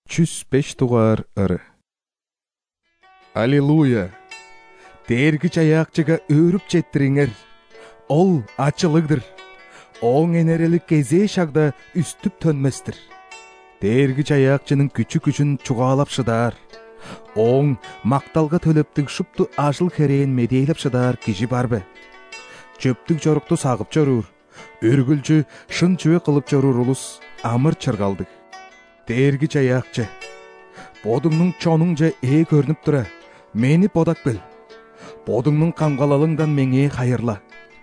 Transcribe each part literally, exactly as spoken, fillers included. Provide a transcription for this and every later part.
жүз беш тугар ыры. Аллилуйя! Дээргич аяакчыга өөрүп жеттириңер. Ол ачылыгдыр. Оң энерелик кезээ шагда үстүп төнместир. Дээргич аяакчынын күчү күчүн чугаалап шыдаар. Оң макталга төлөптүк шупту ажыл херээн медейлеп шыдаар киши барбы? Чөптүк жорукту сагып жорур, өргүлчү шын чүбө кылып жорур улус амыр чыргалдык. Дээргич аяакчы, бодуңнун чонуңжа ээ көрүнүп тура, мени бодак бел. Бодуңнун камгалалыңдан меңе хайырла.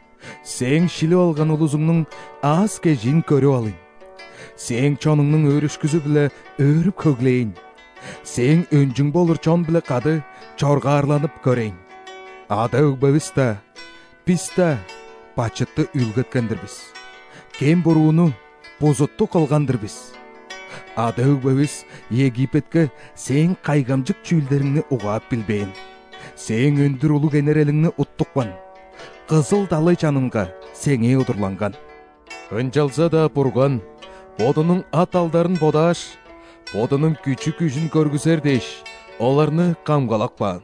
Сең шилип алган улузуңнун аз кежин көрүп алын. Сең чонуңнун өрүшкүзү биле өөрүп көглейин. Сең өнжүң болур чон биле кады чоргаарланып көрейин. Ада өгбөбүз да, биз да бачытты үлгөткөндүрбүз. Кем бурууну бузутту кылгандырбыз. Ада өгбөбүз Египетке сең кайгамжык чүүлдериңни угаап билбейин. Сең өндүр улуг энерелиңни уттукпан. Кызыл далай чанымга сеңе удурланган. Ынжалса да бурган, бодунун ат алдарын бодааш, бодунун күчү күчүн көргүзер деш, оларны камгалакпаан.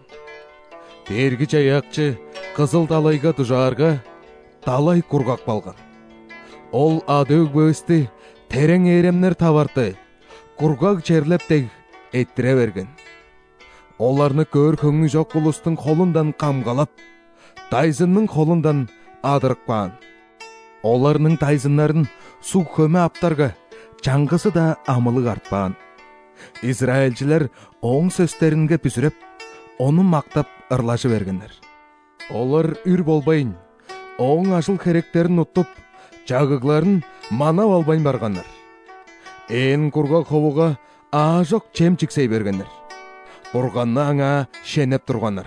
Дээргич аяакчы кызыл далайга дужаарга далай кургак балган. Ол ада өгбөбүздү терең ээремнер табарты, кургак жерлеп дег эттире берген. Оларны көр көңү жок улустун колундан камгалап, тайзынның колундан адырыкпаан. Оларның тайзыннарын су көмө аптарга чаңгысы да амылык артпаан. Израильчилер оң сөздеринге бүзүрөп, onu мактап ырлашы бергендер. Олар үр болбайын, оң ажыл керектерин уттуп, жагыгларын манап албайын баргандар. Эн кургак ховуга аажок чем чиксей бергендер. Бурганны аңа шенеп тургандар.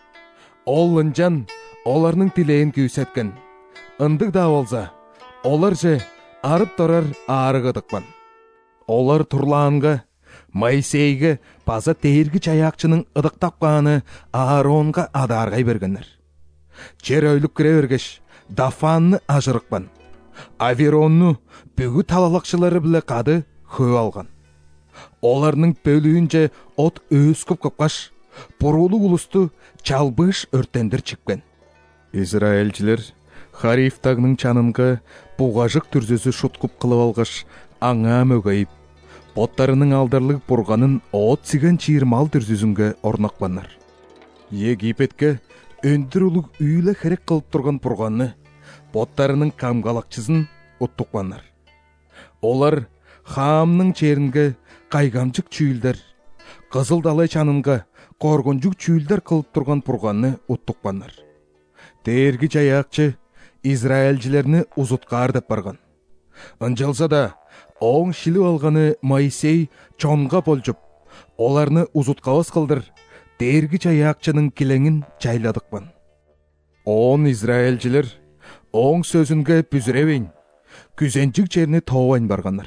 Ол ынжан оларның тилейин күйсеткен. Ындык да болса, олар же арып турар арыгыдыкпан. Олар турлаанга, Моисейге база дээргич аяакчынын ыдыктап кааны Ааронга адааргай бергендер. Жер өйлүп кире бергеш, Дафанны ажырыкпан. Аверонну бүгү талалакчылары биле кады хөө алган. Оларның бөлүүнче от өскүп капкаш, бурулук улусту чалбыш өрттендир чыккен. Израильчилер Хариф тагынын чанынга бугажык түрзөсү шуткуп кылып алгаш, аңа мөгөйүп, боттарынын алдарлык бурганын от сиген чыйырмал түрзүсүнгө орноккандар. Египетке өндүр улуг үйлө керек кылып турган бурганны, боттарынын камгалакчысын уттуккандар. Олар Хаамның черинге кайгамжык чүүлдер, кызыл далай чанынга коргонжук чүүлдер кылып турган бурганны уттуккандар. Дээргич аяакчы Израильчилерни узуткаар деп барган. Ынжалса да, оң шилип алганы Моисей чонга болжуп, оларны узуткабас кылдыр, дээргич аяакчынын килеңин жайладыкпан. Он Израильчилер оң сөзүнгө бүзүребейин, күзенчик жерини тообайын баргандар.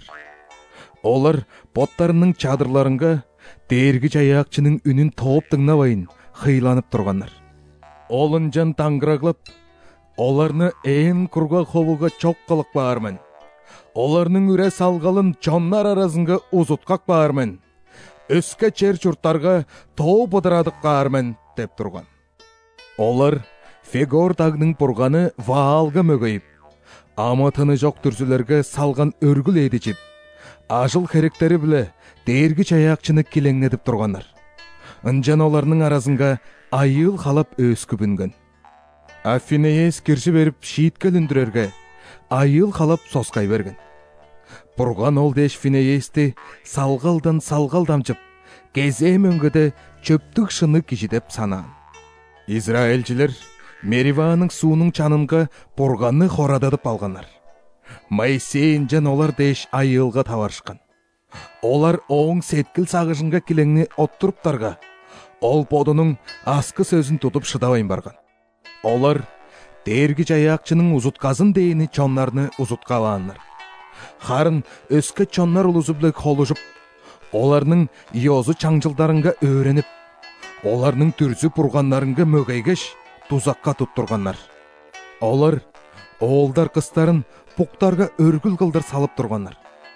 Олар боттарынын чадырларынга дээргич аяакчынын үнүн тооп тыңнабайын хыйланып тургандар. Ол ынжан таңгыраглап, оларны ээн кургак ховуга чок кылып баармын. Оларның үре салгалын чоннар арасынга узуткак баармын. Өскө чер чурттарга тоо быдырадык баармын деп турган. Олар Фегор тагынын бурганы Ваалга мөгөйүп, аматыны жок түрзүлөргө салган өргүл эдичип, ажыл керектери биле дээргич аяакчыны килеңдетип тургандар. Ынжан оларның арасынга айыл халап өскүбүнгөн. А Финеес кирши берип шиитке үндүрөргө айыл халап соскай берген. Бурган ол деш Финеести салгалдан салгалдамчып, кезээ мөңгөдө чөптүк шыны киши деп санаан. Израильчилер Мериванын суунун чанымга бурганны хорададып алгандар. Моисей ынжан олар деш айылга табарышкан. Олар оң сеткил сагышынга килеңни оттуруптарга, ол бодунун аскы сөзүн тутуп шыдабайын барган. Олар дээргич аяакчынын узутказын дейини чоннарны узуткалаандар. Харын өскө чоннар улузу биле колушуп, оларның йозу чаңжылдарынга өөренип, оларның түрзү бургандарынга мөгөйгеш тузакка туттургандар. Олар оолдар кыстарын буктарга өргүл кылдыр салып тургандар.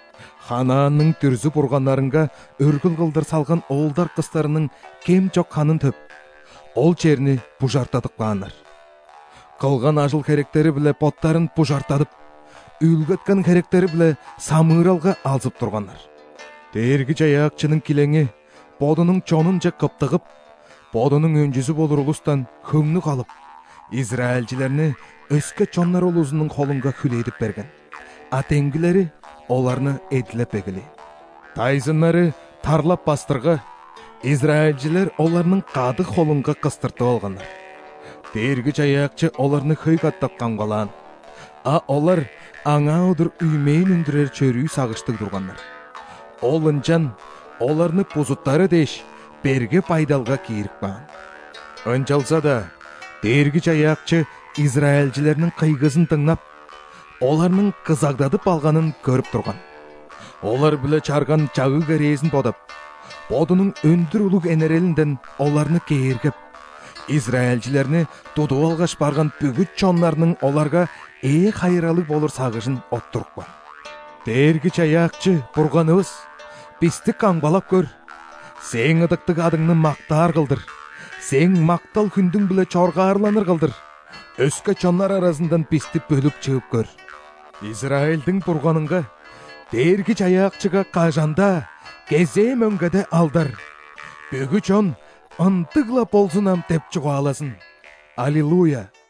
Ханаанның түрзі бұрғанларынға өргіл қылдыр салған олдар қыстарының кем жоқ қанын төп, ол черні бұжартадық бағанар. Қылған ажыл керектері біле поттарын бұжартадып, үлгеткен керектері біле самыралға алзып тұрғанар. Дергі жаяқчының килеңі бодының чонын жа қыптығып, бодының өнжізі болыр ұлыстан көңні қалып, Израильчілеріні өске чонлар олузының қолынға хүлейдіп берген. Атенгілері оларны эдлеп бегілі. Тайзынлары тарлап бастырға, Израильчілер оларның қады қолынға қыстыртып алғандар. Дергі жаяқчы оларны хыйғаттап қанғалан, а олар аңа одыр үймейін үндірер чөрүй сағыштық тұрғандар. Олынчан оларны позуттары деш берге пайдалға кейірік баған. Өнчалса да, дергі жаяқчы Израильчілерінің қайғызын тыңнап, оларның қызагдадып алғанын көріп тұрған. Олар біле чарған чағы кәрезін бодып, бодының өндір ұлық әнерелінден оларны кейіргіп, Израильчілеріні туду алғаш барған бүгіт чонларының оларға эй қайралы болыр сағыжын оттырып бар. Дергі жаяқчы бұрғаныбыз, бізді қаңбалап көр. Сен ыдықтық адыңны мақтар қылдыр. Сен мақтал күндің біле чорға арланыр қылдыр. Өске чонлар арасындан бізді бөліп чығып көр. Израильдің бұрғаныңға, дергі жаяқчыға қажанда, кезе мөңгеде алдар. Бүгі чон ынтығла болсынам деп чуға аласын. Аллилуйя!